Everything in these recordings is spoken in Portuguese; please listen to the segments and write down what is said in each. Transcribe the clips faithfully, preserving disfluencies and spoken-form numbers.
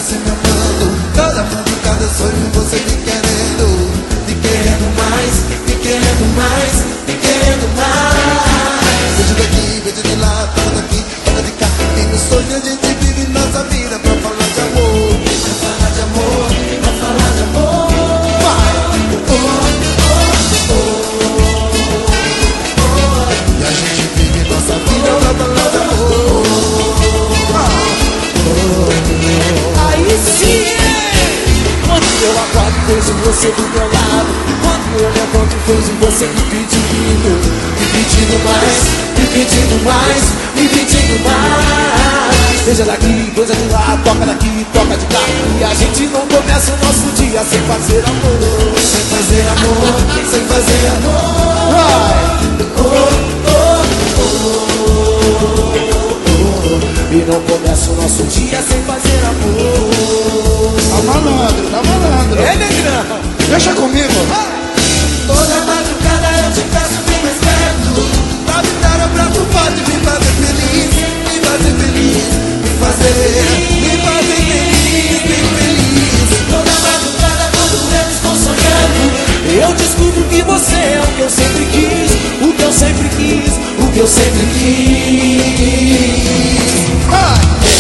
você me amando. Toda madrugada eu sonho você me querendo, me querendo mais, me querendo mais, me querendo mais. Beijo daqui, beijo de lá, toca daqui, toca de cá. E no sonho a gente vive nossa vida pra falar de amor, pra falar de amor, pra falar de amor. Vai! Oh, oh, oh, oh. E a gente vive nossa vida pra falar de amor. Aí sim! Quando eu acordo, vejo você do meu lado. Quando eu levanto, vejo você me pedindo, me pedindo mais, me pedindo mais, me pedindo mais. Beija daqui, beija de lá, toca daqui, toca de cá. E a gente não começa o nosso dia sem fazer amor, sem fazer amor, sem fazer amor. Vai! Oh, oh, oh, oh. E não começa o nosso dia sem fazer amor. Tá malandro, tá malandro. É, negrão. Deixa comigo. Toda madrugada eu te peço bem mais perto, pra me dar um abraço forte, me fazer feliz, me fazer feliz, me fazer, me fazer feliz, bem feliz. Toda madrugada quando eu estou sonhando, eu descubro que você é o que eu sempre quis, o que eu sempre quis, o que eu sempre quis. Ah.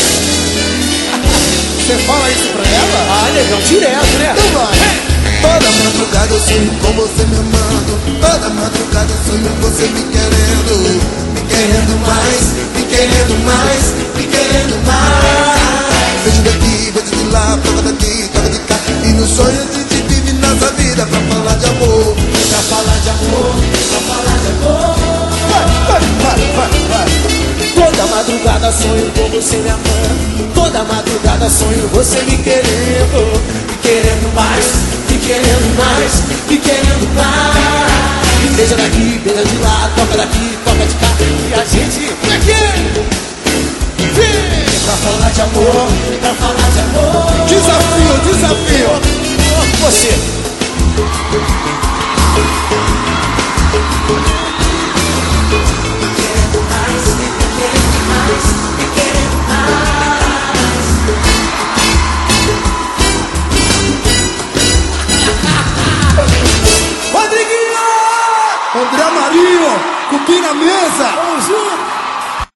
Você fala isso pra ela? Ah, legal, direto, né? Então vai. Toda madrugada eu sonho com você me amando. Toda madrugada eu sonho você me querendo, me querendo mais, me querendo mais, me querendo mais. Beijo daqui, beijo de lá, toca daqui, toca de cá. E no sonho a gente vive nossa vida pra falar de amor, pra falar de amor, pra falar de amor. Vai, vai, vai, vai, vai. Toda madrugada sonho com você me amando. Toda madrugada sonho você me querendo, me querendo mais, me querendo mais, me querendo mais. Beija daqui, beija de lá, toca daqui, toca de cá. E a gente aqui vem pra falar de amor, pra falar de amor. Desafio.